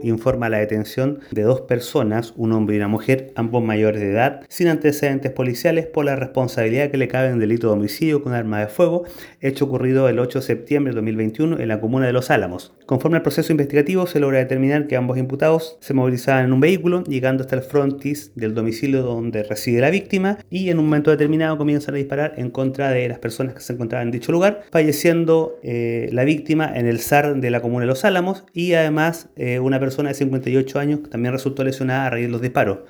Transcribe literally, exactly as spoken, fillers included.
informa la detención de dos personas, un hombre y una mujer, ambos mayores de edad, sin antecedentes policiales por la responsabilidad que le cabe en delito de homicidio con arma de fuego, hecho ocurrido el ocho de septiembre de dos mil veintiuno en la comuna de Los Álamos. Conforme al proceso investigativo, se logra determinar que ambos imputados se movilizaban en un vehículo, llegando hasta el frontis del domicilio donde reside la víctima, y en un momento determinado comienzan a disparar en contra de las personas que se encontraban en dicho lugar, falleciendo eh, la víctima en el S A R de la comuna de Los Álamos, y además eh, una persona de cincuenta y ocho años que también resultó lesionada a raíz de los disparos.